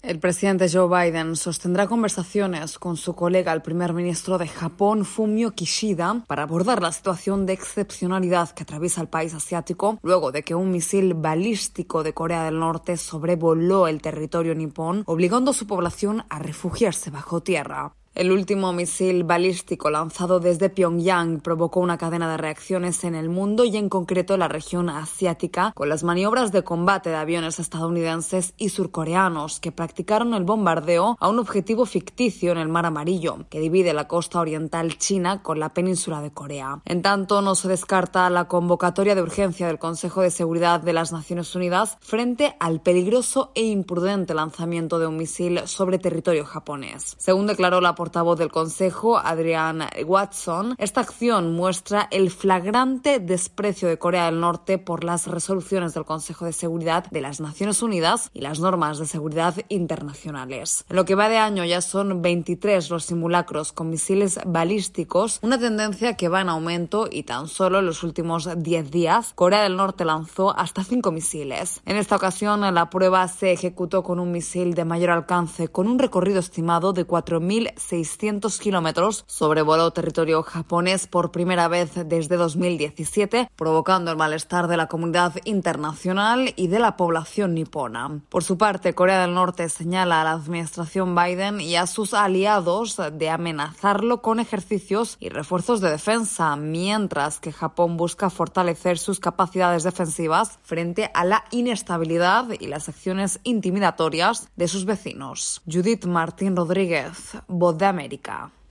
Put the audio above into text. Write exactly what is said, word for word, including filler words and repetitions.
El presidente Joe Biden sostendrá conversaciones con su colega, el primer ministro de Japón, Fumio Kishida, para abordar la situación de excepcionalidad que atraviesa el país asiático luego de que un misil balístico de Corea del Norte sobrevoló el territorio nipón, obligando a su población a refugiarse bajo tierra. El último misil balístico lanzado desde Pyongyang provocó una cadena de reacciones en el mundo y en concreto en la región asiática, con las maniobras de combate de aviones estadounidenses y surcoreanos que practicaron el bombardeo a un objetivo ficticio en el Mar Amarillo, que divide la costa oriental china con la península de Corea. En tanto, no se descarta la convocatoria de urgencia del Consejo de Seguridad de las Naciones Unidas frente al peligroso e imprudente lanzamiento de un misil sobre territorio japonés. Según declaró la portavoz del Consejo, Adrienne Watson, esta acción muestra el flagrante desprecio de Corea del Norte por las resoluciones del Consejo de Seguridad de las Naciones Unidas y las normas de seguridad internacionales. En lo que va de año ya son veintitrés los simulacros con misiles balísticos, una tendencia que va en aumento y tan solo en los últimos diez días Corea del Norte lanzó hasta cinco misiles. En esta ocasión la prueba se ejecutó con un misil de mayor alcance con un recorrido estimado de cuatro mil seiscientos kilómetros, sobrevoló territorio japonés por primera vez desde dos mil diecisiete, provocando el malestar de la comunidad internacional y de la población nipona. Por su parte, Corea del Norte señala a la administración Biden y a sus aliados de amenazarlo con ejercicios y refuerzos de defensa, mientras que Japón busca fortalecer sus capacidades defensivas frente a la inestabilidad y las acciones intimidatorias de sus vecinos. Judith Martín Rodríguez, Voz de América.